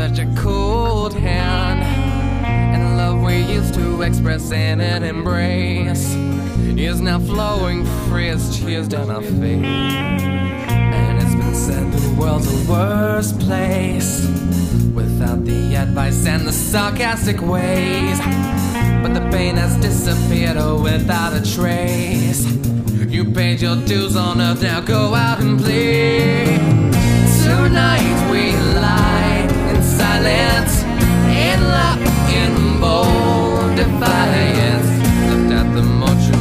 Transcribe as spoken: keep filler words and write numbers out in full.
such a cold hand, and the love we used to express in an embrace is now flowing free as tears down our face. And it's been said the world's a worse place without the advice and the sarcastic ways, but the pain has disappeared, oh, without a trace. You paid your dues on earth, now go out and play. Tonight we lie in silence, in love, in bold defiance, left at the mortuary.